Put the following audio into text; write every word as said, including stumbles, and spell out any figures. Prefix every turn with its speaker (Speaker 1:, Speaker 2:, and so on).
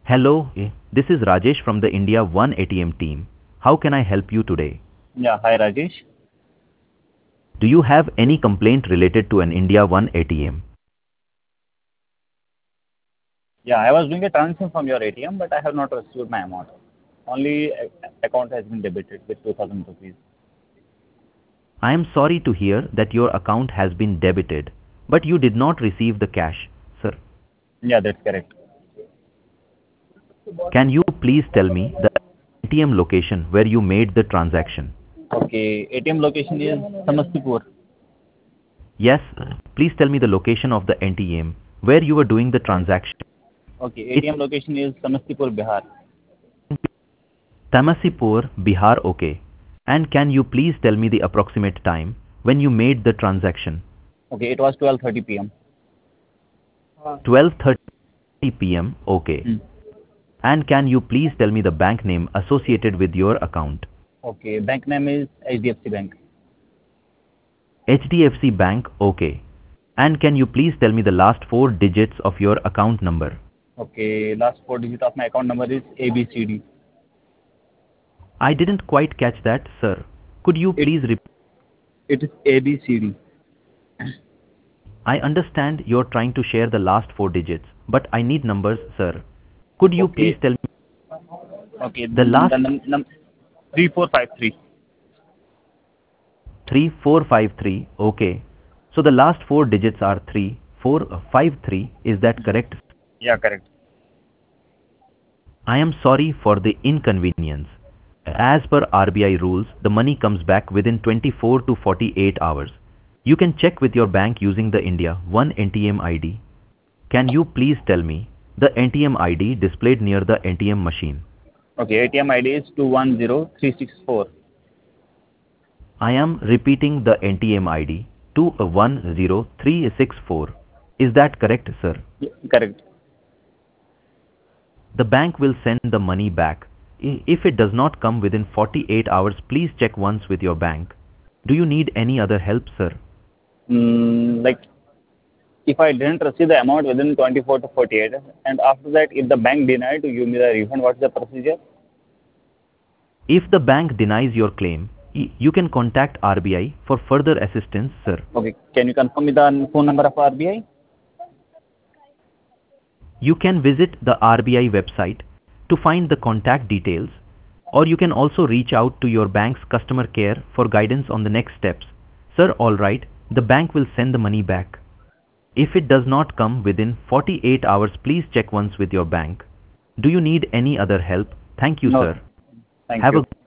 Speaker 1: Hello, eh, this is Rajesh from the India One A T M team. How can I help you today?
Speaker 2: Yeah, hi Rajesh.
Speaker 1: Do you have any complaint related to an India One A T M?
Speaker 2: Yeah, I was doing a transaction from your A T M, but I have not received my amount. Only a- account has been debited with two thousand rupees.
Speaker 1: I am sorry to hear that your account has been debited, but you did not receive the cash, sir.
Speaker 2: Yeah, that's correct.
Speaker 1: Can you please tell me the A T M location where you made the transaction?
Speaker 2: Okay, A T M location is Samastipur.
Speaker 1: Yes, please tell me the location of the A T M where you were doing the transaction.
Speaker 2: Okay,
Speaker 1: It's
Speaker 2: A T M location is Samastipur, Bihar.
Speaker 1: Tamasipur, Bihar, okay. And can you please tell me the approximate time when you made the transaction?
Speaker 2: Okay, it was twelve thirty p m.
Speaker 1: twelve thirty p m, okay.
Speaker 2: Hmm.
Speaker 1: And can you please tell me the bank name associated with your account?
Speaker 2: Okay, bank name is H D F C Bank.
Speaker 1: H D F C Bank, okay. And can you please tell me the last four digits of your account number?
Speaker 2: Okay, last four digit of my account number is A B C D.
Speaker 1: I didn't quite catch that, sir. Could you
Speaker 2: It
Speaker 1: please repeat?
Speaker 2: it is A B C D.
Speaker 1: I understand you're trying to share the last four digits, but I need numbers, sir. Could you please
Speaker 2: Okay,
Speaker 1: tell me
Speaker 2: okay,
Speaker 1: the
Speaker 2: then
Speaker 1: last
Speaker 2: the num, num three four five three.
Speaker 1: three four five three, okay. So the last four digits are three four five three, is that correct?
Speaker 2: Yeah, correct.
Speaker 1: I am sorry for the inconvenience. As per R B I rules, the money comes back within twenty-four to forty-eight hours. You can check with your bank using the India One N T M I D. Can you please tell me the N T M I D displayed near the N T M machine?
Speaker 2: Okay, A T M I D is two one zero three six four.
Speaker 1: I am repeating the N T M I D two one zero three six four. Is that correct, sir?
Speaker 2: Yeah, correct.
Speaker 1: The bank will send the money back. I- If it does not come within forty-eight hours, please check once with your bank. Do you need any other help, sir?
Speaker 2: Mm, like if I didn't receive the amount within twenty-four to forty-eight, and after that, if the bank denied to give me the refund, what's the procedure?
Speaker 1: If the bank denies your claim, y- you can contact R B I for further assistance, sir.
Speaker 2: Okay, can you confirm me the phone number of R B I?
Speaker 1: You can visit the R B I website to find the contact details, or you can also reach out to your bank's customer care for guidance on the next steps. Sir, alright, the bank will send the money back. If it does not come within forty-eight hours, please check once with your bank. Do you need any other help? Thank you,
Speaker 2: No,
Speaker 1: sir.
Speaker 2: thank
Speaker 1: Have
Speaker 2: you.
Speaker 1: a